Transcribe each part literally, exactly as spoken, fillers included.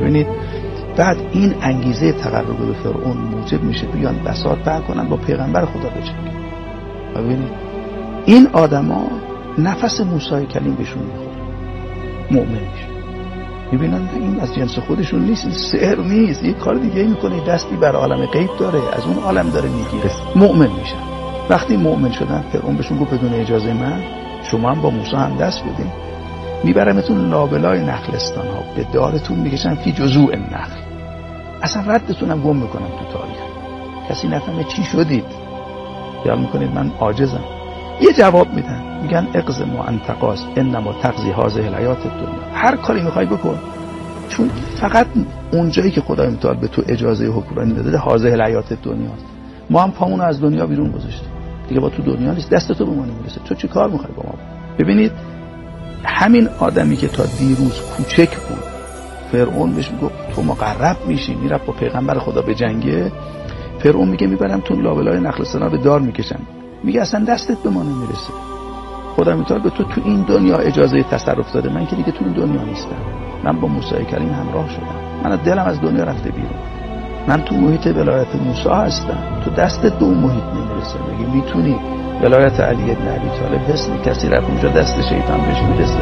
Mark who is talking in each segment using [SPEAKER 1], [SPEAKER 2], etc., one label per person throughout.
[SPEAKER 1] ببینید بعد این انگیزه تقرب به فرعون موجب میشه بیان بساط بر کنن با پیغمبر خدا بجنگن. ببینید این آدما نفس موسی کلیم بهشون میخوره، مؤمن میشه. میبینن این از جنس خودشون نیست، این سحر نیست، یه کار دیگه میکنه، دستی بر عالم غیب داره، از اون عالم داره میگیره. مؤمن میشن. وقتی مؤمن شدن فرعون بهشون گفت بدون اجازه من شما هم با موسی هم دست بدین، میبرمتون لابلای نخلستان ها، به دارتون میکشن فی جذوع النخل، اصلا ردتون هم گم میکنم تو تاریخ، کسی نفهمه چی شدید. خیال میکنید من عاجزم؟ یه جواب میدن، میگن اقض ما انتقاس انما تقضی هذه الحیات الدنیا، هر کاری میخوای بکن، چون فقط اونجایی که خدای متعال به تو اجازه حکمرانی داده هذه الحیات الدنیا، ما هم پامونو از دنیا بیرون گذاشتیم دیگه، با تو دنیا نیست، دست تو به ما نمیرسه، تو چی کار میخوای با ما؟ ببینید همین آدمی که تا دیروز کوچک بود فرعون بهش میگه تو مقرب میشی، میره با پیغمبر خدا به جنگه، فرعون میگه میبرم تو لابلای نخل سنا به دار میکشم، میگه اصلا دستت به ما نمیرسه، خدا میتونه به تو تو این دنیا اجازه تصرف داده، من که دیگه تو این دنیا نیستم، من با موسی کلیم همراه شدم، من دلم از دنیا رفته بیرون، من تو محیط ولایت موسی هستم، تو دستت به اون محیط نمیرسه، میگه میتونی ولایت علی ابن ابی طالب حسن کسی رفت اونجا دست شیطان بهش میرسه.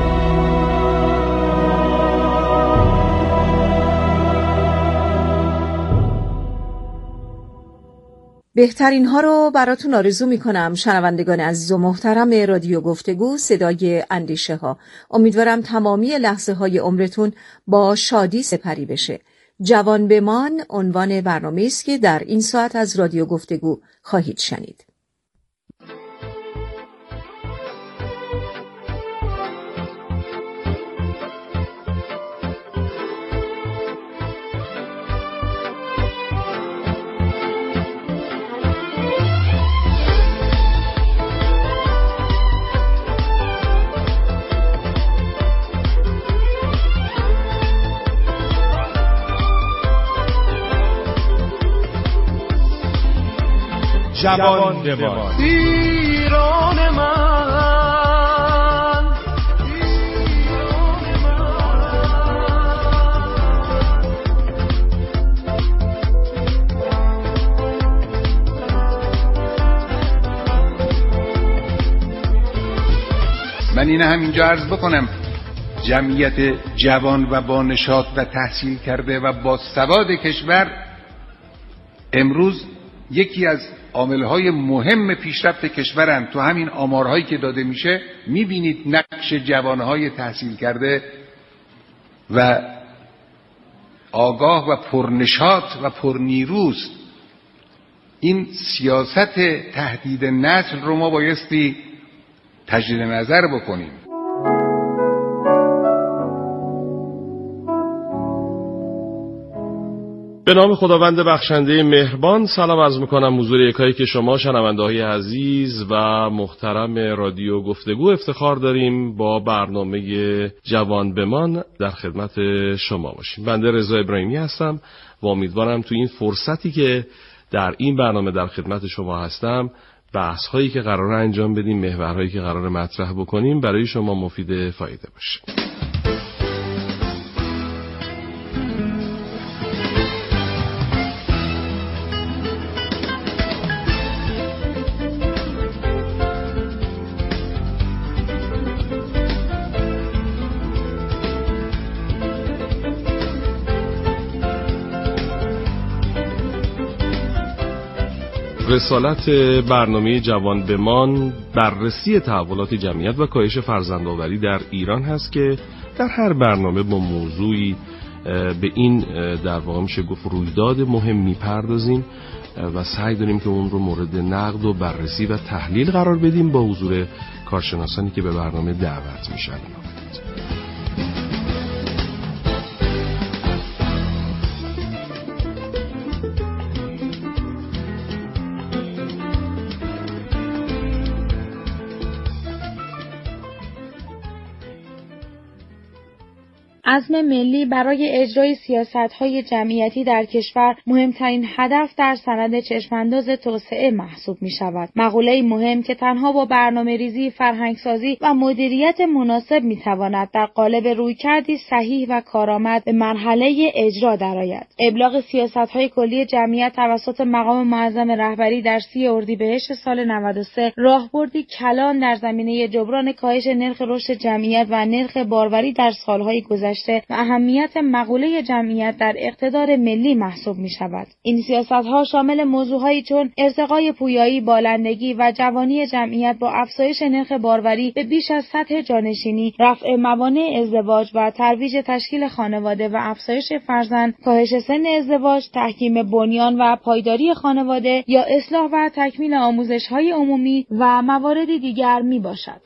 [SPEAKER 2] بهترین ها رو براتون آرزو میکنم شنوندگان عزیز و محترم رادیو گفتگو صدای اندیشه ها. امیدوارم تمامی لحظه های عمرتون با شادی سپری بشه. جوان بمان عنوان برنامه است که در این ساعت از رادیو گفتگو خواهید شنید.
[SPEAKER 3] جوان بمان ایران من، ایران
[SPEAKER 4] من. من اینه همینجا عرض بکنم جمعیت جوان و با نشاط و تحصیل کرده و با سواد کشور امروز یکی از عاملهای مهم پیشرفت کشورن. تو همین آمارهایی که داده میشه میبینید نقش جوانهای تحصیل کرده و آگاه و پرنشاط و پرنیروست. این سیاست تهدید نسل رو ما بایستی تجدید نظر بکنیم.
[SPEAKER 3] به نام خداوند بخشنده مهربان سلام عرض میکنم حضور یکایی که شما شنونده های عزیز و محترم رادیو گفتگو افتخار داریم با برنامه جوان بمان در خدمت شما باشیم. بنده رضا ابراهیمی هستم و امیدوارم تو این فرصتی که در این برنامه در خدمت شما هستم بحث هایی که قرار انجام بدیم، محورهایی که قرار مطرح بکنیم برای شما مفید فایده باشه. رسالت برنامه جوان بمان بررسی تحولات جمعیت و کاهش فرزندآوری در ایران هست که در هر برنامه با موضوعی به این در واقع میشه گفت رویداد مهم میپردازیم و سعی داریم که اون رو مورد نقد و بررسی و تحلیل قرار بدیم با حضور کارشناسانی که به برنامه دعوت میشن.
[SPEAKER 5] عزم ملی برای اجرای سیاست‌های جمعیتی در کشور مهمترین هدف در سند چشمانداز توسعه محسوب می‌شود. مقوله مهم که تنها با برنامه‌ریزی، فرهنگسازی و مدیریت مناسب می‌تواند در قالب رویکردی صحیح و کارآمد به مرحله اجرا درآید. ابلاغ سیاست‌های کلی جمعیت توسط مقام معظم رهبری در سی اردیبهشت سال نود و سه راهبردی کلان در زمینه جبران کاهش نرخ رشد جمعیت و نرخ باروری در سالهای گذشته و اهمیت مقوله جمعیت در اقتدار ملی محسوب می‌شود. این سیاست‌ها شامل موضوعهایی چون ارتقای پویایی، بالندگی و جوانی جمعیت با افزایش نرخ باروری به بیش از سطح جانشینی، رفع موانع ازدواج و ترویج تشکیل خانواده و افزایش فرزند، کاهش سن ازدواج، تحکیم بنیان و پایداری خانواده یا اصلاح و تکمیل آموزش‌های عمومی و موارد دیگر میباشد.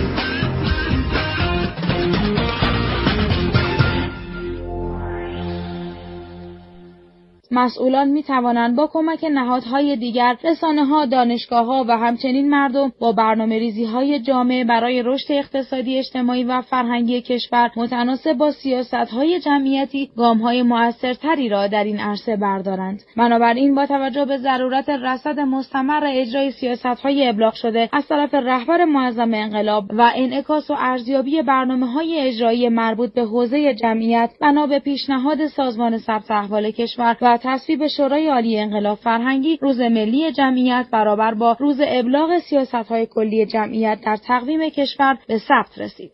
[SPEAKER 5] مسئولان می توانند با کمک نهادهای دیگر، رسانه‌ها، دانشگاه‌ها و همچنین مردم با برنامه‌ریزی‌های جامع برای رشد اقتصادی، اجتماعی و فرهنگی کشور متناسب با سیاست‌های جمعیتی گام‌های مؤثرتری را در این عرصه بردارند. بنابراین با توجه به ضرورت رصد مستمر اجرای سیاست‌های ابلاغ شده از طرف رهبر معظم انقلاب و انعکاس و ارزیابی برنامه‌های اجرایی مربوط به حوزه جمعیت، بنا به پیشنهاد سازمان ثبت احوال کشور و تصویب شورای عالی انقلاب فرهنگی، روز ملی جمعیت برابر با روز ابلاغ سیاست‌های کلی جمعیت در تقویم کشور به ثبت رسید.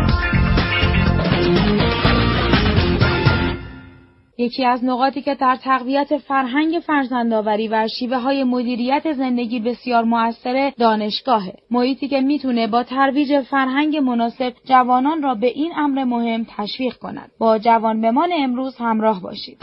[SPEAKER 5] یکی از نقاطی که در تقویت فرهنگ فرزندآوری و شیوه‌های مدیریت زندگی بسیار مؤثره، دانشگاهه. محیطی که میتونه با ترویج فرهنگ مناسب جوانان را به این امر مهم تشویق کند. با جوانبمان امروز همراه باشید.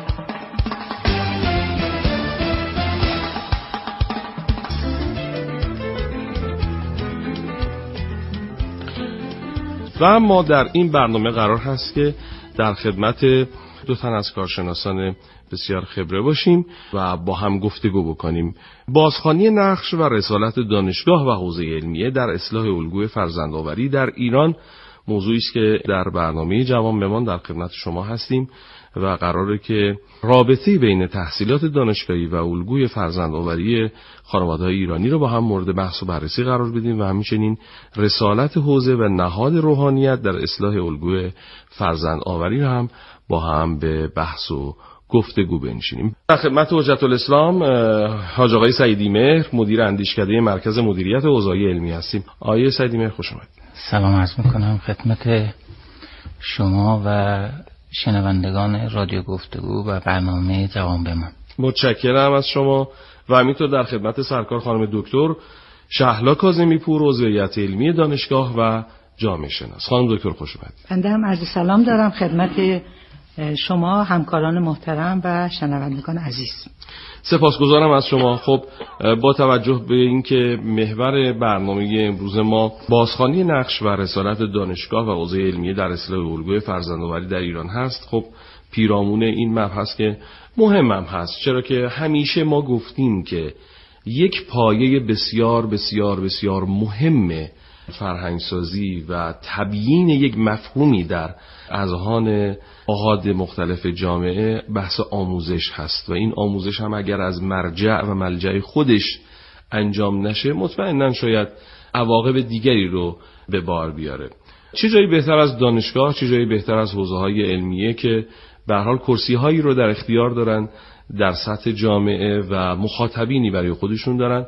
[SPEAKER 3] و اما در این برنامه قرار هست که در خدمت دو تن از کارشناسان بسیار خبره باشیم و با هم گفتگو بکنیم. بازخوانی نقش و رسالت دانشگاه و حوزه علمیه در اصلاح الگوی فرزندآوری در ایران موضوعی است که در برنامه جوانبمان در خدمت شما هستیم و قراره که رابطه بین تحصیلات دانشگاهی و الگوی فرزندآوری خانواده‌های ایرانی رو با هم مورد بحث و بررسی قرار بدیم و همچنین رسالت حوزه و نهاد روحانیت در اصلاح الگوی فرزندآوری رو هم با هم به بحث و گفتگو بنشینیم. در خدمت حجت الاسلام حاج آقای سعیدی مهر، مدیر اندیشکده مرکز مدیریت حوزه‌های علمی هستیم. آقای سعیدی مهر خوش آمدید.
[SPEAKER 6] سلام عرض می‌کنم خدمت شما و شنوندگان رادیو گفتگو و برنامه جوانبمان.
[SPEAKER 3] متشکرم از شما و همینطور در خدمت سرکار خانم دکتر شهلا کاظمی پور، عضو هیئت علمی دانشگاه و جامعه شناس. خانم دکتر خوش اومدید.
[SPEAKER 7] بنده هم عرض سلام دارم خدمت شما همکاران محترم و شنوندگان عزیز.
[SPEAKER 3] سپاسگزارم از شما. خب با توجه به اینکه محور برنامه امروز ما بازخوانی نقش و رسالت دانشگاه و حوزه علمیه در اصلاح الگوی فرزندآوری در ایران هست، خب پیرامون این مبحث که مهم هم هست، چرا که همیشه ما گفتیم که یک پایه بسیار بسیار بسیار مهم فرهنگسازی و تبیین یک مفهومی در اذهان آحاد مختلف جامعه بحث آموزش هست و این آموزش هم اگر از مرجع و ملجع خودش انجام نشه مطمئناً شاید عواقب دیگری رو به بار بیاره. چه جایی بهتر از دانشگاه، چه جایی بهتر از حوزه‌های علمیه که به هر حال کرسی‌هایی رو در اختیار دارن در سطح جامعه و مخاطبینی برای خودشون دارن،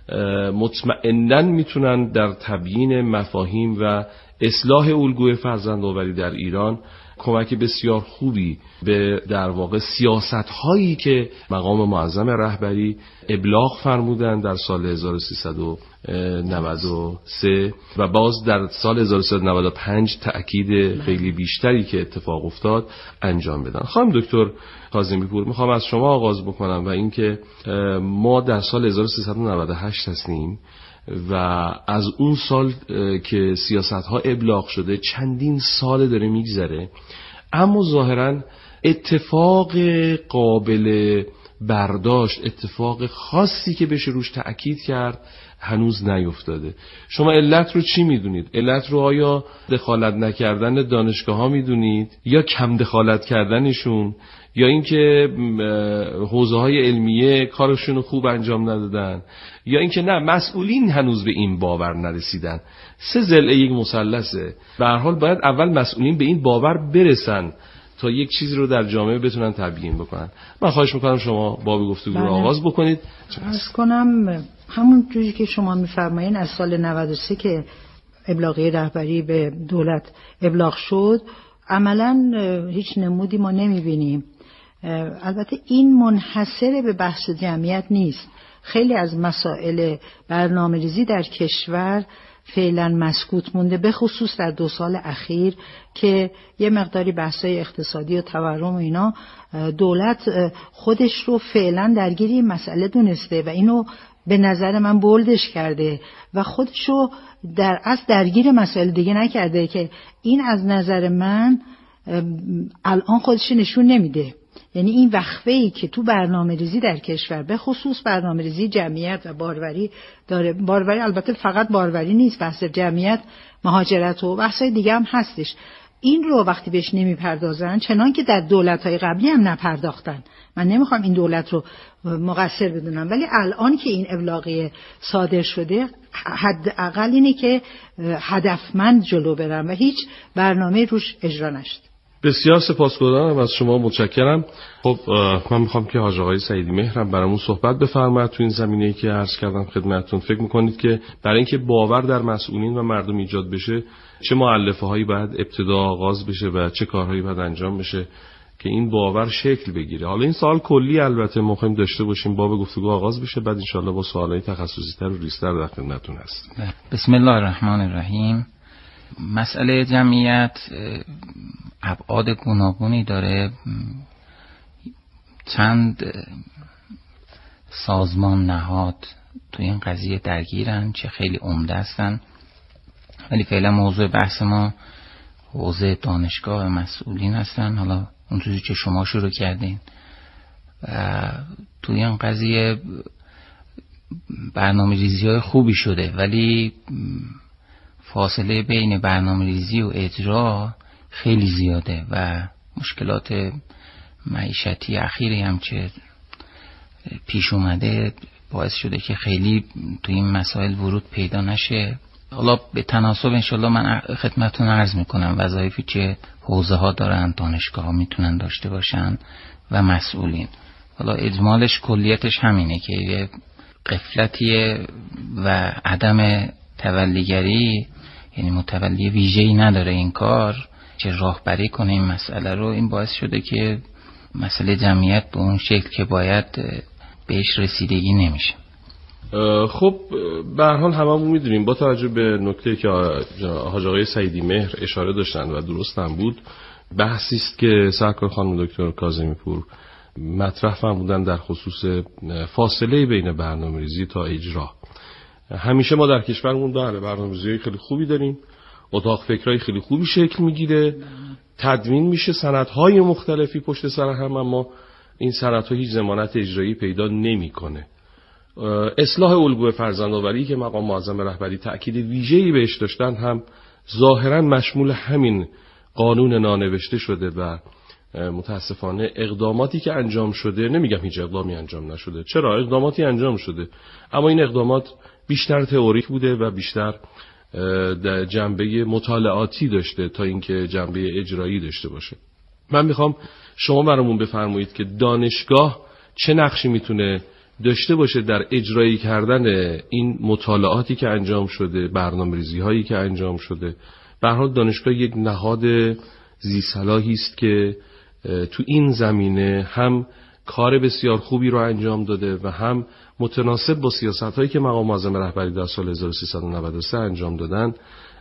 [SPEAKER 3] مطمئناً میتونن در تبیین مفاهیم و اصلاح الگوی فرزندآوری در ایران کمک بسیار خوبی به در واقع سیاست‌هایی که مقام معظم رهبری ابلاغ فرمودن در سال هزار و سیصد و نود و سه و باز در سال هزار و سیصد و نود و پنج تأکید خیلی بیشتری که اتفاق افتاد انجام بدن. خانم دکتر کاظمی پور، میخوام از شما آغاز بکنم و اینکه ما در سال هزار و سیصد و نود و هشت هستیم و از اون سال که سیاست‌ها ابلاغ شده چندین سال داره میگذره، اما ظاهراً اتفاق قابل برداشت، اتفاق خاصی که بشه روش تأکید کرد هنوز نیفتاده. شما علت رو چی میدونید؟ علت رو آیا دخالت نکردن دانشگاه ها میدونید یا کم دخالت کردنشون، یا اینکه حوزه های علمیه کارشون رو خوب انجام ندادن، یا اینکه نه مسئولین هنوز به این باور نرسیدن؟ سه ضلع یک مثلثه. به هر حال باید اول مسئولین به این باور برسن تا یک چیزی رو در جامعه بتونن تبیین بکنن. من خواهش میکنم شما باب گفتگو رو آغاز بکنید.
[SPEAKER 7] عرض کنم همون جوری که شما میفرمایین از سال نود و سه که ابلاغیه رهبری به دولت ابلاغ شد عملاً هیچ نمودی ما نمیبینیم. البته این منحصر به بحث جمعیت نیست. خیلی از مسائل برنامه‌ریزی در کشور فعلا مسکوت مونده، به خصوص در دو سال اخیر که یه مقداری بحثای اقتصادی و تورم و اینا دولت خودش رو فعلا درگیری این مسئله دونسته و اینو به نظر من بولدش کرده و خودش رو در اصل درگیر مسائل دیگه نکرده که این از نظر من الان خودش نشون نمیده. یعنی این وقفه‌ای که تو برنامه ریزی در کشور به خصوص برنامه ریزی جمعیت و باروری داره، باروری البته فقط باروری نیست، بحث جمعیت، مهاجرت و بحثای دیگه هم هستش، این رو وقتی بهش نمیپردازن چنان که در دولت‌های قبلی هم نپرداختن. من نمیخوام این دولت رو مقصر بدونم، ولی الان که این ابلاغیه صادر شده حداقل اینه که هدفمند جلو برن و هیچ برنامه روش اجرا نشد.
[SPEAKER 3] بسیار سپاسگزارم از شما، متشکرم. خب من میخوام که حاج آقای سعیدی مهرم برامون صحبت بفرمایید تو این زمینه‌ای که عرض کردم خدمتتون. فکر میکنید که برای اینکه باور در مسئولین و مردم ایجاد بشه چه مؤلفه‌هایی باید ابتدا آغاز بشه و چه کارهایی باید انجام بشه که این باور شکل بگیره؟ حالا این سوال کلی البته ما می‌خوایم داشته باشیم، باب گفتگو آغاز بشه، بعد انشالله با سوالای تخصصی‌تر و ریزتر در خدمتتون هستیم.
[SPEAKER 6] بسم الله الرحمن الرحیم. مسئله جمعیت ابعاد گوناگونی داره. چند سازمان نهاد تو این قضیه درگیرن، چه خیلی عمده هستن، ولی فعلا موضوع بحث ما حوزه دانشگاه مسئولین هستن. حالا اونجوری که شما شروع کردین تو این قضیه برنامه ریزی های خوبی شده، ولی فاصله بین برنامه ریزی و اجرا خیلی زیاده و مشکلات معیشتی اخیری هم که پیش اومده باعث شده که خیلی تو این مسائل ورود پیدا نشه. حالا به تناسب انشالله من خدمتتون عرض میکنم وظایفی که حوزه ها دارن، دانشگاه ها میتونن داشته باشن و مسئولین. حالا اجمالش کلیتش همینه که یه غفلتیه و عدم تولیگری، یعنی متولی ویژه‌ای نداره این کار که راهبری کنه این مسئله رو. این باعث شده که مسئله جمعیت به اون شکل که باید بهش رسیدگی نمیشه.
[SPEAKER 3] خب به هر حال هممون میدونیم با توجه به نکته که حاج آقای سعیدی مهر اشاره داشتن و درست هم بود، بحثی است که سرکار خانم دکتر کاظمی پور مطرح فرمودن در خصوص فاصله بین برنامه‌ریزی تا اجرا. همیشه ما در کشورمون بله برنامه‌ریزی خیلی خوبی داریم، اتاق فکرای خیلی خوبی شکل میگیره، تدوین میشه سندهای مختلفی پشت سر هم، اما این سندها هیچ ضمانت اجرایی پیدا نمیکنه. اصلاح الگوی فرزندآوری که مقام معظم رهبری تأکید ویژه‌ای بهش داشتن هم ظاهرا مشمول همین قانون نانوشته شده و متاسفانه اقداماتی که انجام شده، نمیگم هیچ اقدامی انجام نشده، چرا اقداماتی انجام شده، اما این اقدامات بیشتر تئوریک بوده و بیشتر در جنبه مطالعاتی داشته تا اینکه جنبه اجرایی داشته باشه. من میخوام شما برامون بفرمایید که دانشگاه چه نقشی میتونه داشته باشه در اجرایی کردن این مطالعاتی که انجام شده، برنامه‌ریزی هایی که انجام شده. به هر حال دانشگاه یک نهاد ذی‌صلاحی است که تو این زمینه هم کار بسیار خوبی رو انجام داده و هم متناسب با سیاست‌هایی که مقام معظم رهبری در سال هزار و سیصد و نود و سه انجام دادن.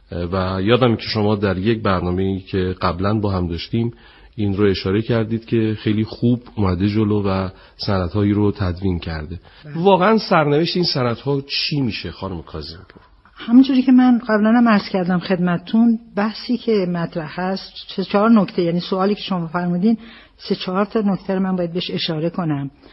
[SPEAKER 3] و یادم که شما در یک برنامه‌ای که قبلا با هم داشتیم این رو اشاره کردید که خیلی خوب اومده جلو و سندهایی رو تدوین کرده. واقعا سرنوشت این سندها چی میشه خانم کاظمی پور؟
[SPEAKER 7] همونجوری که من قبلا هم عرض کردم خدمتتون، بحثی که مطرح هست سه چهار نکته، یعنی سوالی که شما فرمودین سه چهار تا نکته رو من باید بهش اشاره کنم.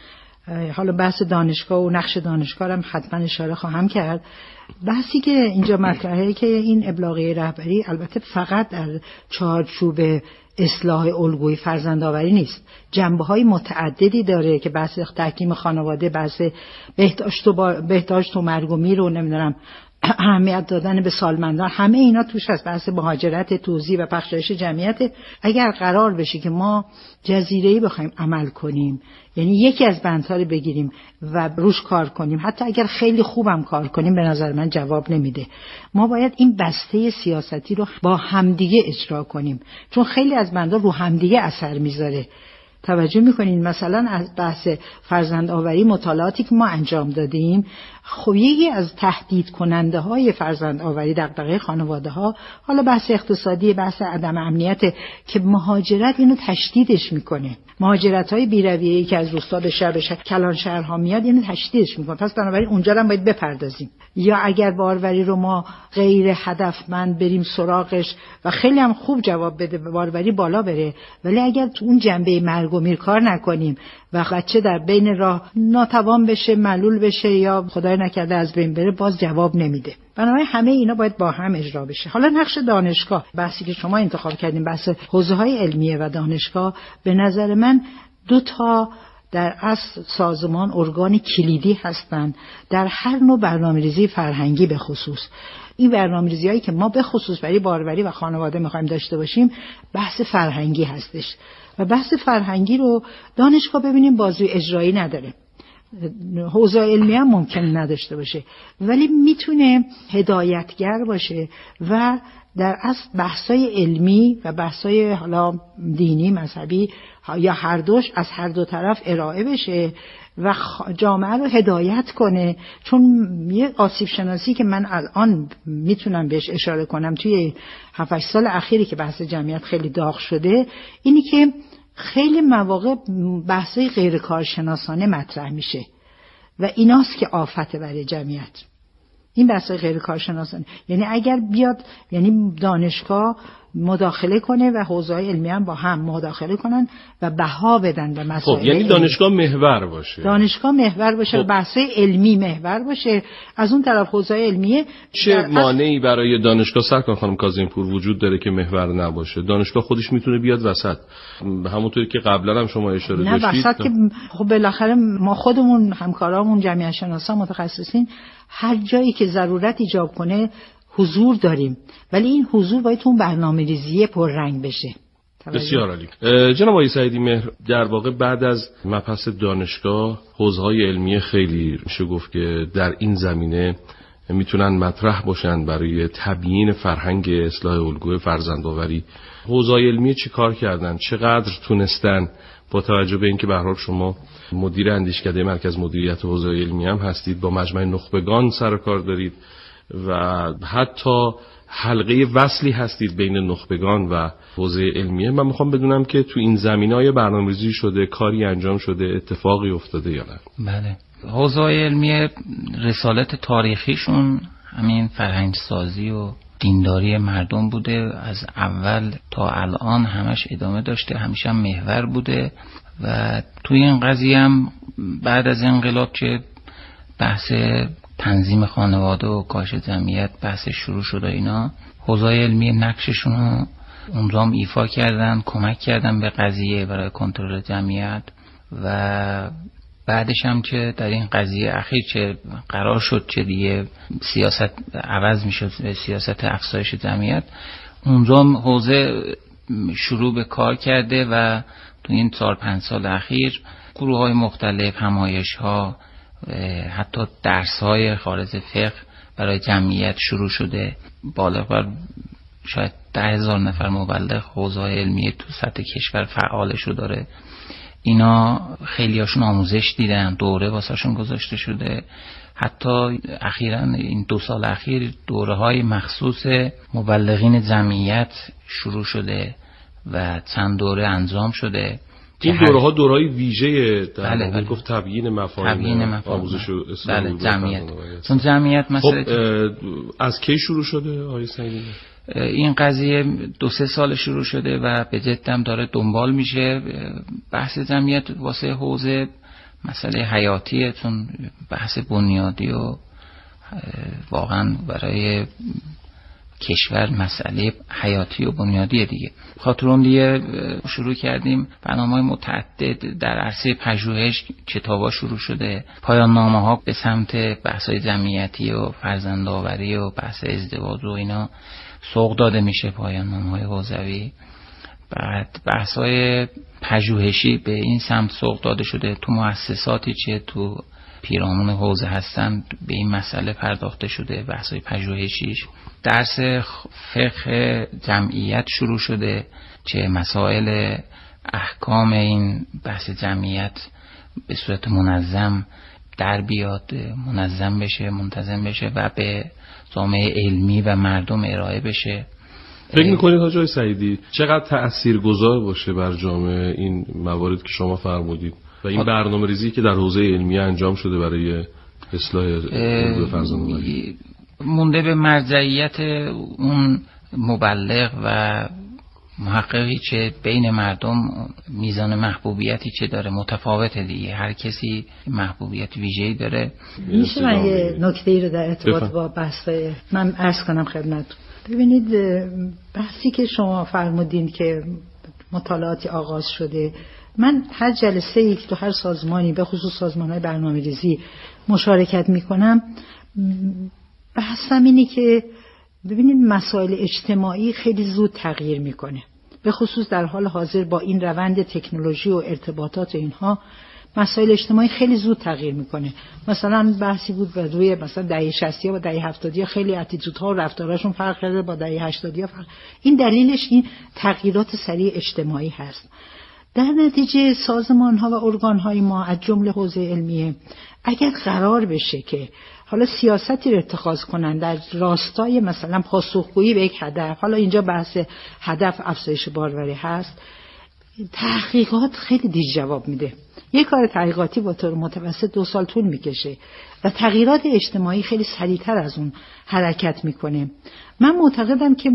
[SPEAKER 7] حالا بحث دانشگاه و نقش دانشگاه هم حتما اشاره خواهم کرد. بحثی که اینجا مطرحه که این ابلاغیه رهبری البته فقط در چارچوب اصلاح الگوی فرزندآوری نیست، جنبه‌های متعددی داره که بحث تحکیم خانواده، بحث بهداشت و بهداشت و مرگ و میر رو نمیدونم اهمیت دادن به سالمندان، همه اینا توش هست. بحث مهاجرت، توزیع و پخشایش جمعیت. اگر قرار بشه که ما جزیره‌ای بخوایم عمل کنیم، یعنی یکی از بندها رو بگیریم و روش کار کنیم، حتی اگر خیلی خوبم کار کنیم، به نظر من جواب نمیده. ما باید این بسته سیاستی رو با همدیگه اجرا کنیم، چون خیلی از بندها رو همدیگه اثر میذاره. توجه میکنین مثلا از بحث فرزند آوری مطالعاتی که ما انجام دادیم، خب یکی از تهدید کننده های فرزند آوری دغدغه خانواده ها، حالا بحث اقتصادی، بحث عدم امنیت که مهاجرت اینو تشدیدش میکنه. مهاجرت های بی‌رویه‌ای که از روستا به شهر، به شهر کلان شهرها میاد اینو تشدیدش میکنه. پس بنابراین اونجا هم باید بپردازیم. یا اگر باروری رو ما غیر هدفمند بریم سراغش و خیلی هم خوب جواب بده، باروری بالا بره، ولی اگر تو اون جنبه مرگ و میر کار نکنیم و بچه در بین راه ناتوان بشه، معلول بشه یا خدای نکرده از بین بره، باز جواب نمیده. بنابراین همه اینا باید با هم اجرا بشه. حالا نقش دانشگاه، بحثی که شما انتخاب کردین، بحث حوزه‌های علمیه و دانشگاه، به نظر من دو تا در اصل سازمان ارگان کلیدی هستند در هر نوع برنامه‌ریزی فرهنگی. به خصوص این برنامه‌ریزی‌هایی که ما به خصوص برای باروری و خانواده می‌خوایم داشته باشیم، بحث فرهنگی هستش و بحث فرهنگی رو دانشگاه ببینیم بازوی اجرایی نداره، حوزه علمی هم ممکن نداشته باشه، ولی میتونه هدایتگر باشه و در اصل بحثای علمی و بحثای حالا دینی، مذهبی یا هر دوش از هر دو طرف ارائه بشه و جامعه رو هدایت کنه. چون یه آسیب شناسی که من الان میتونم بهش اشاره کنم توی هفت هشت سال اخیری که بحث جمعیت خیلی داغ شده، اینی که خیلی مواقع بحثای غیر کارشناسانه مطرح میشه و ایناست که آفته برای جمعیت. این بحثای غیر کارشناسانه، یعنی اگر بیاد، یعنی دانشگاه مداخله کنه و حوزه‌های علمی هم با هم مداخله کنن و بها بدن به مسائل.
[SPEAKER 3] خب یعنی دانشگاه محور باشه.
[SPEAKER 7] دانشگاه محور باشه،
[SPEAKER 3] خب.
[SPEAKER 7] بحثای علمی محور باشه. از اون طرف حوزه‌های علمیه
[SPEAKER 3] چه مانعی برای دانشگاه سرکار خانم کاظمی‌پور وجود داره که محور نباشه؟ دانشگاه خودش میتونه بیاد وسط، همونطوری که قبلا هم شما اشاره
[SPEAKER 7] نه
[SPEAKER 3] داشتید.
[SPEAKER 7] وسط که خب بالاخره ما خودمون، همکارامون، جمعیت شناسا، متخصصین، هر جایی که ضرورت ایجاب کنه حضور داریم، ولی این حضور باید اون برنامه‌ریزی پررنگ بشه.
[SPEAKER 3] بسیار عالی. جناب آقای سعیدی مهر، در واقع بعد از مبحث دانشگاه، حوزه‌های علمی خیلی میشه گفت که در این زمینه میتونن مطرح باشن برای تبیین فرهنگ اصلاح الگوی فرزندآوری. حوزه‌های علمی چی کار کردن؟ چقدر تونستن با توجه به اینکه به هر حال شما مدیر اندیشکده مرکز مدیریت حوزه علمی هم هستید، با مجمع نخبگان سر کار دارید و حتی حلقه وصلی هستید بین نخبگان و حوزه علمیه، من میخوام بدونم که تو این زمینه‌های برنامه‌ریزی شده، کاری انجام شده، اتفاقی افتاده یا نه؟
[SPEAKER 6] بله. حوزه علمیه رسالت تاریخیشون همین فرهنگ سازی و دینداری مردم بوده، از اول تا الان همش ادامه داشته، همیشه هم محور بوده و توی این قضیه هم بعد از انقلاب که بحث تنظیم خانواده و کاهش جمعیت بحث شروع شده، اینا حوزه علمی نقششون رو اونجام ایفا کردن، کمک کردن به قضیه برای کنترل جمعیت و بعدش هم که در این قضیه اخیر که قرار شد که دیگه سیاست عوض میشد به سیاست افزایش جمعیت، اونجام حوزه شروع به کار کرده و تو این چهار پنج سال اخیر گروه های مختلف، همایش ها، حتی درس های خارج فقه برای جمعیت شروع شده. بالغ بر شاید ده هزار نفر مبلغ حوزه علمی تو سطح کشور فعالش رو داره. اینا خیلی هاشون آموزش دیدن، دوره واسهشون گذاشته شده. حتی اخیراً این دو سال اخیر دوره های مخصوص مبلغین جمعیت شروع شده و چند دوره انجام شده.
[SPEAKER 3] این دوره ها دوره های ویژه در
[SPEAKER 6] بله
[SPEAKER 3] بله گفت تبیین مفاهیم،
[SPEAKER 6] تبیین مفاهیم
[SPEAKER 3] آموزش و اصلاح
[SPEAKER 6] بله جمعیت. چون جمعیت مثلا
[SPEAKER 3] خب از کی شروع شده آقای سعیدی؟
[SPEAKER 6] این قضیه دو سه سال شروع شده و به جد هم داره دنبال میشه. بحث جمعیت واسه حوزه مسئله حیاتیه، چون بحث بنیادی و واقعا برای کشور مسئله حیاتی و بنیادی دیگه. خاطرونده شروع کردیم برنامه‌های متعدد در عرصه پژوهش، کتابا شروع شده، پایان نامه‌ها به سمت بحث‌های جمعیتی و فرزندآوری و بحث ازدواج و اینا سوق داده میشه، پایان نامه‌های حوزوی. بعد بحث‌های پژوهشی به این سمت سوق داده شده، تو مؤسساتی چه تو پیرامون حوزه هستن به این مسئله پرداخته شده، بحث‌های پژوهشیش. درس فقه جمعیت شروع شده، چه مسائل احکام این بحث جمعیت به صورت منظم در بیاد، منظم بشه، منتظم بشه و به جامعه علمی و مردم ارائه بشه.
[SPEAKER 3] فکر میکنید حاج آقای سعیدی چقدر تأثیرگذار باشه بر جامعه این موارد که شما فرمودید و این برنامه ریزی که در حوزه علمی انجام شده برای اصلاح علوم فرزندآوری؟
[SPEAKER 6] مونده به مرجعیت اون مبلغ و محققی چه بین مردم میزان محبوبیتی چه داره متفاوته دیگه، هر کسی محبوبیت ویژه‌ای داره.
[SPEAKER 7] میشه من یه نکته‌ای رو در ارتباط با بحث من عرض کنم خدمت؟ ببینید بحثی که شما فرمودین که مطالعاتی آغاز شده، من هر جلسه ای که تو هر سازمانی به خصوص سازمان‌های برنامه‌ریزی مشارکت میکنم، بحثم اینه که ببینید مسائل اجتماعی خیلی زود تغییر میکنه، به خصوص در حال حاضر با این روند تکنولوژی و ارتباطات اینها مسائل اجتماعی خیلی زود تغییر میکنه. مثلا بحثی بود به روی مثلا دهه شصت با دهه هفتاد خیلی اتیتودها و رفتاراشون فرق کرده با دهه هشتاد فرق. این دلیلش این تغییرات سریع اجتماعی هست. در نتیجه سازمان‌ها و ارگان‌های ما از جمله حوزه علمیه اگر قرار بشه که حالا سیاستی رو اتخاذ کنن در راستای مثلا پاسخگویی به یک هدف، حالا اینجا بحث هدف افزایش باروری هست، تحقیقات خیلی دیر جواب میده. یک کار تحقیقاتی با طور متوسط دو سال طول میکشه و تغییرات اجتماعی خیلی سریعتر از اون حرکت میکنه. من معتقدم که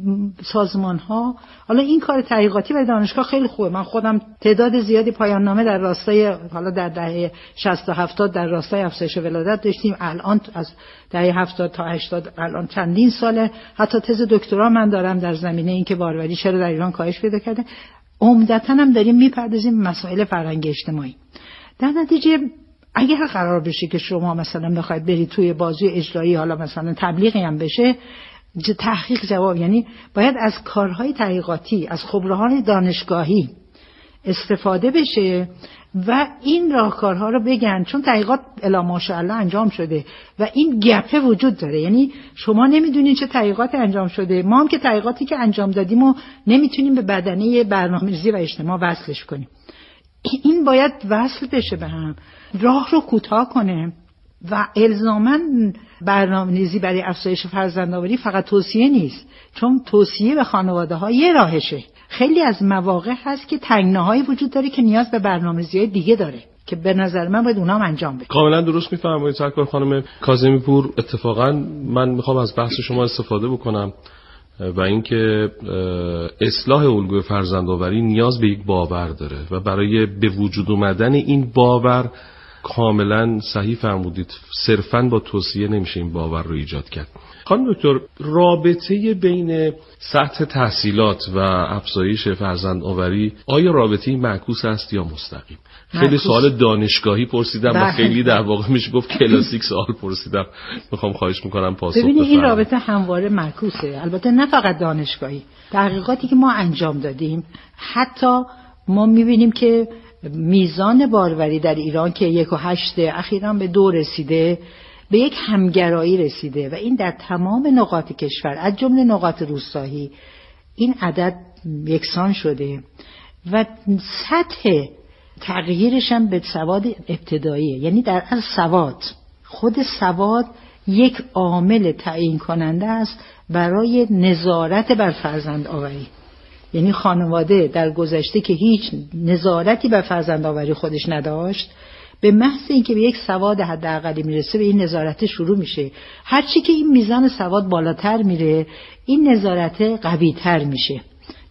[SPEAKER 7] سازمان ها، حالا این کار تحقیقاتی و دانشگاه خیلی خوبه، من خودم تعداد زیادی پایان نامه در راستای حالا در دهه شصت و هفتاد در راستای افزایش ولادت داشتیم، الان از دهه هفتاد تا هشتاد الان چندین ساله حتی تز دکترا من دارم در زمینه این که باروری چرا در ایران کاهش پیدا کرده. عمدتاً هم داریم میپردازیم مسائل فرهنگ اجتماعی. در نتیجه اگر قرار بشه که شما مثلا بخواید برید توی بازی اجرایی، حالا مثلا تبلیغی هم بشه، تحقیق جواب، یعنی باید از کارهای تحقیقاتی از خبره‌های دانشگاهی استفاده بشه و این راهکارها رو بگن، چون تحقیقات الا ماشاءالله انجام شده و این گپه وجود داره. یعنی شما نمیدونین چه تحقیقاتی انجام شده، ما هم که تحقیقاتی که انجام دادیم و نمیتونیم به بدنه برنامه‌ریزی و اجتماع وصلش کنیم. این باید وصل بشه به هم، راه رو کوتاه کنه و الزاماً برنامه‌ریزی برای افزایش فرزندآوری فقط توصیه نیست، چون توصیه به خانواده‌ها یه راهشه. خیلی از مواقع هست که تنگناهایی وجود داره که نیاز به برنامه‌ریزی دیگه داره که به نظر من باید اونها هم انجام بشه.
[SPEAKER 3] کاملا درست می‌فرمایید سرکار خانم کاظمی پور. اتفاقا من میخوام از بحث شما استفاده بکنم و اینکه اصلاح الگوی فرزندآوری نیاز به یک باور داره و برای به وجود اومدن این باور کاملا صحیح فرمودید، صرفاً با توصیه نمیشه این باور رو ایجاد کرد. خانم دکتر، رابطه بین سطح تحصیلات و افزایش فرزندآوری آیا رابطه‌ای معکوس است یا مستقیم؟ خیلی سوال دانشگاهی پرسیدم و خیلی در واقع میشه گفت کلاسیک سوال پرسیدم. میخوام خواهش میکنم پاسخ بفرمایید.
[SPEAKER 7] ببینید این رابطه همواره معکوسه، البته نه فقط دانشگاهی. تحقیقاتی که ما انجام دادیم حتی ما میبینیم که میزان باروری در ایران که یک و هشت اخیراً به دو رسیده، به یک همگرایی رسیده و این در تمام نقاط کشور از جمله نقاط روستایی این عدد یکسان شده و سطح تغییرش هم به سواد ابتداییه. یعنی در از سواد، خود سواد یک عامل تعیین کننده است برای نظارت بر فرزندآوری. یعنی خانواده در گذشته که هیچ نظارتی بر فرزندآوری خودش نداشت، به محض اینکه به یک سواد حداقلی میرسه به این نظارت شروع میشه. هرچی که این میزان سواد بالاتر میره این نظارت قوی‌تر میشه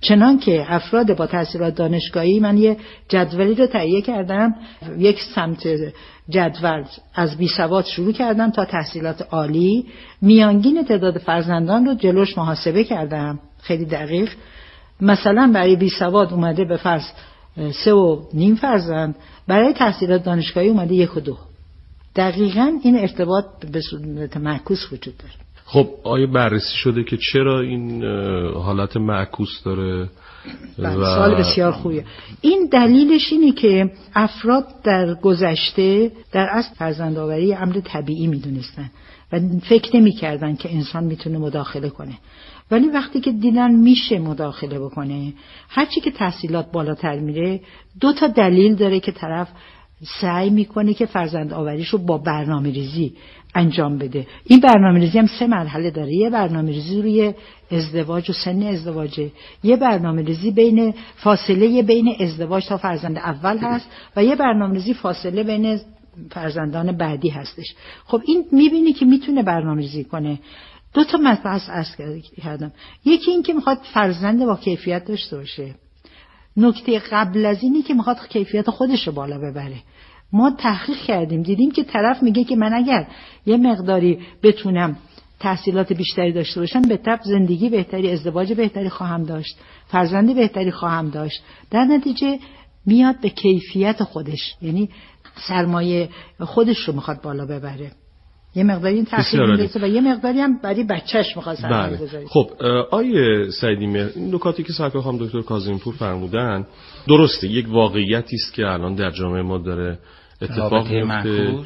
[SPEAKER 7] چنان که افراد با تحصیلات دانشگاهی، من یه جدولی رو تهیه کردم، یک سمت جدول از بی سواد شروع کردم تا تحصیلات عالی، میانگین تعداد فرزندان رو جلوش محاسبه کردم خیلی دقیق. مثلا برای بی سواد اومده به فرض سه و نیم فرزند، برای تحصیلات دانشگاهی اومده یک و دو. دقیقاً این ارتباط به صورت معکوس وجود داره.
[SPEAKER 3] خب آیا بررسی شده که چرا این حالت معکوس داره؟
[SPEAKER 7] و سوال بسیار خوبیه. این دلیلش اینه که افراد در گذشته در اصل فرزندآوری امر طبیعی میدونستن و فکر نمی‌کردن که انسان میتونه مداخله کنه، ولی وقتی که دیدن میشه مداخله بکنه، هرچی که تحصیلات بالاتر میره دو تا دلیل داره که طرف سعی میکنه که فرزند آوریش رو با برنامه ریزی انجام بده. این برنامه ریزی هم سه مرحله داره. یه برنامه ریزی روی ازدواج و سن ازدواجه، یه برنامه ریزی بین فاصله بین ازدواج تا فرزند اول هست و یه برنامه ریزی فاصله بین فرزندان بعدی هستش. خب این میبینی که میتونه برنامه ریزی کنه. دو تا مبحث عرض کردم، یکی این که میخواد فرزند با کیفیت داشته باشه، نکته قبل از اینی که میخواد کیفیت خودش رو بالا ببره. ما تحقیق کردیم دیدیم که طرف میگه که من اگر یه مقداری بتونم تحصیلات بیشتری داشته باشم به تبع زندگی بهتری، ازدواج بهتری خواهم داشت، فرزند بهتری خواهم داشت، در نتیجه میاد به کیفیت خودش، یعنی سرمایه خودش رو میخواد بالا ببره. یه مقداری این تحصیل میرسه و یه مقداری هم برای بچهش میخواد سرمایه بذاره.
[SPEAKER 3] خب آیه سعیدی مهر، این نکاتی که سرکار خانم دکتر کاظمی-پور فرمودن درسته، یک واقعیتی است که الان در جامعه ما داره اتفاق میفته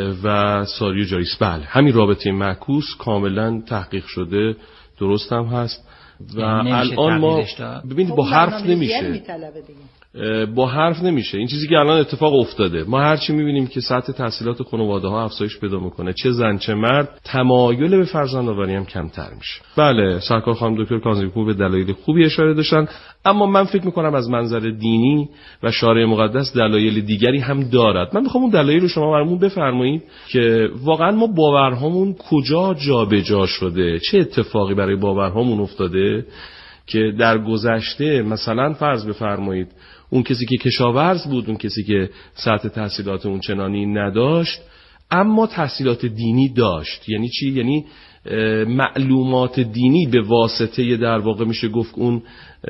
[SPEAKER 3] و ساری جاری است. بله، همین رابطه معکوس کاملا تحقیق شده، درست هم هست و الان ما ببینید با حرف نمیشه، با حرف نمیشه. این چیزی که الان اتفاق افتاده، ما هرچی میبینیم که سطح تحصیلات خانواده ها افزایش پیدا میکنه، چه زن چه مرد، تمایل به فرزندآوری هم کمتر میشه. بله، سرکار خانم دکتر کاظمی-پور به دلایل خوبی اشاره داشتن، اما من فکر میکنم از منظر دینی و شارع مقدس دلایل دیگری هم دارد. من میخوام اون دلایل رو شما برامون بفرمایید که واقعا ما باورهامون کجا جابجا شده، چه اتفاقی برای باورهامون افتاده که در گذشته مثلا فرض بفرمایید اون کسی که کشاورز بود، اون کسی که سطح تحصیلات اون چنانی نداشت اما تحصیلات دینی داشت. یعنی چی؟ یعنی معلومات دینی به واسطه در واقع میشه گفت اون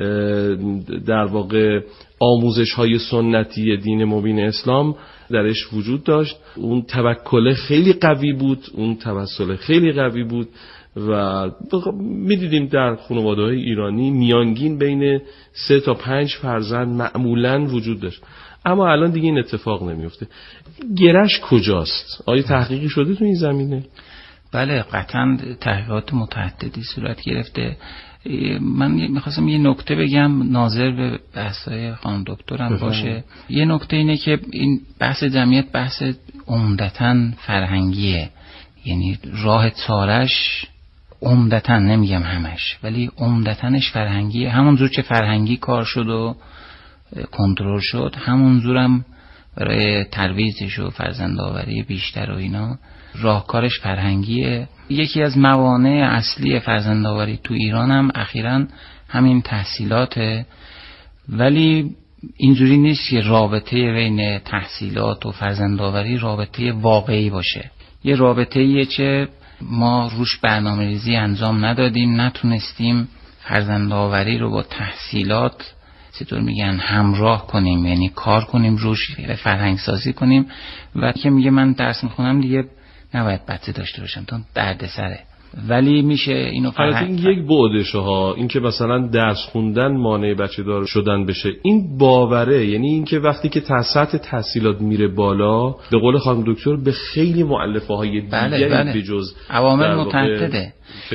[SPEAKER 3] در واقع آموزش های سنتی دین مبین اسلام درش وجود داشت. اون توکل خیلی قوی بود، اون توسل خیلی قوی بود و میدیدیم در خانواده‌های ایرانی میانگین بین سه تا پنج فرزند معمولاً وجود داشت. اما الان دیگه این اتفاق نمیفته. گرش کجاست؟ آیا تحقیقی شده تو این زمینه؟
[SPEAKER 6] بله، قطعاً تحقیقات متعددی صورت گرفته. من میخواستم یه نکته بگم ناظر به بحث‌های خانم دکترم باشه. یه نکته اینه که این بحث جمعیت بحث عمدتاً فرهنگیه، یعنی راه چارش عمدتاً، نمیگم همش، ولی عمدتاًش فرهنگیه. همونجور که فرهنگی کار شد و کنترل شد، همونجورم برای ترویجش و فرزندآوری بیشتر و اینا راهکارش فرهنگیه. یکی از موانع اصلی فرزندآوری تو ایران هم اخیراً همین تحصیلاته، ولی اینجوری نیست که رابطه بین تحصیلات و فرزندآوری رابطه واقعی باشه. یه رابطه‌ایه که ما روش برنامه‌ریزی انجام ندادیم، نتونستیم فرزندآوری رو با تحصیلات چطور میگن همراه کنیم، یعنی کار کنیم روش، فرهنگ سازی کنیم. و که میگه من درس میخونم دیگه نباید بچه داشته باشم تا دردسره، ولی میشه اینو
[SPEAKER 3] فرهنگ. این یک بعدشه ها، این که مثلا درس خوندن مانع بچه دار شدن بشه، این باوره. یعنی این که وقتی که سطح تحصیلات میره بالا، به قول خانم دکتر، به خیلی مؤلفه های دیگری بله به جز
[SPEAKER 6] عوامل متعدده.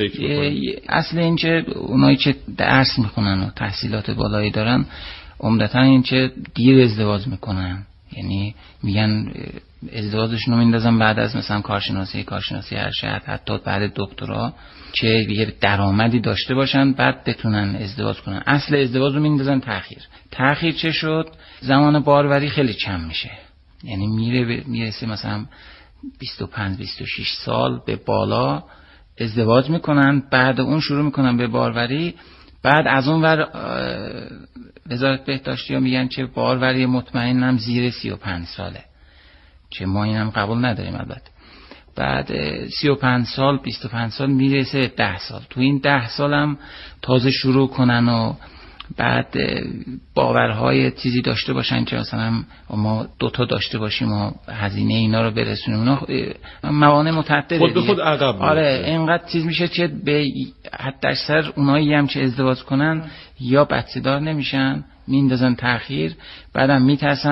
[SPEAKER 6] اصل این که اونایی که درس میخونن و تحصیلات بالایی دارن عمدتاً این که دیر ازدواج میکنن، یعنی میگن ازدواجشون رو میندازن بعد از مثلا کارشناسی کارشناسی ارشد، حتی بعد دکترا، که یه درآمدی داشته باشن بعد بتونن ازدواج کنن. اصل ازدواج رو میندازن تأخیر. تأخیر چه شد؟ زمان باروری خیلی کم میشه، یعنی میره میرسه مثلا بیست و پنج بیست و شش سال به بالا ازدواج میکنن، بعد اون شروع میکنن به باروری. بعد از اون ور وزارت بهداشتی ها میگن که باروری مطمئنم زیر سی و پنج ساله، چه ما اینم قبول نداریم البته. بعد سی و پنج سال بیست و پنج سال میرسه ده سال. تو این ده سال هم تازه شروع کنن و بعد باورهای چیزی داشته باشن که مثلا ما دوتا داشته باشیم و هزینه اینا رو برسونیم. اونا موانع متعدده
[SPEAKER 3] خود به خود عقب.
[SPEAKER 6] آره اینقدر چیز میشه که به حد اکثر اونایی هم که ازدواج کنن یا بچه‌دار نمیشن، میندازن تأخیر، بعدم میترسن